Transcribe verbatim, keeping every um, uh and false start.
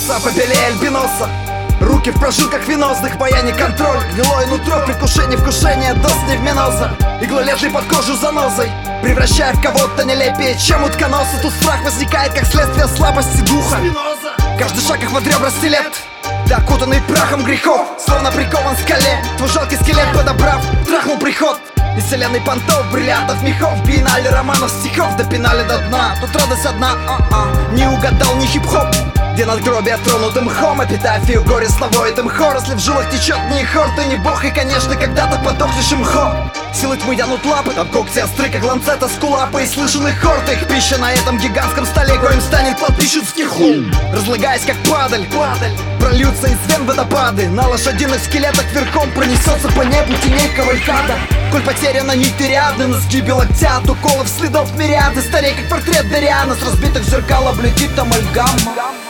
носа, побелее альбиноса. Руки в прожилках венозных, баяне контроль. Гнилое нутро, предвкушение, вкушение, доз не в миноза. Иглолезвий под кожу занозой, превращая в кого-то нелепее, чем утконоса. Тут страх возникает, как следствие слабости духа. Каждый шаг их под ребра стилет, да окутанный прахом грехов, словно прикован к скале. Твой жалкий скелет, подобрав, трахнул приход из вселенной понтов, бриллиантов, мехов, биеннале романов, стихов допинали до дна. Тут радость одна, а-а, не угадал ни хип-хоп, где надгробие тронуты мхом, эпитафию горе словой этим хор. Если в жилах течет не хор, ты не бог, и, конечно, когда-то подохнешь мхом. Силы тьмы тянут лапы, там когти остры, как ланцета, скулапы, и слышен их хорт. Их пища на этом гигантском столе, коим станет подписчицкий хул. Разлагаясь, как падаль, падаль, прольются из вен водопады. На лошадиных скелетах верхом пронесется по небу теней кавалькада. Коль потеряна нить рядны, на сгибе локтя от уколов следов мириады. Старей, как портрет Дариана, с разбитых зеркал облетит амальгама.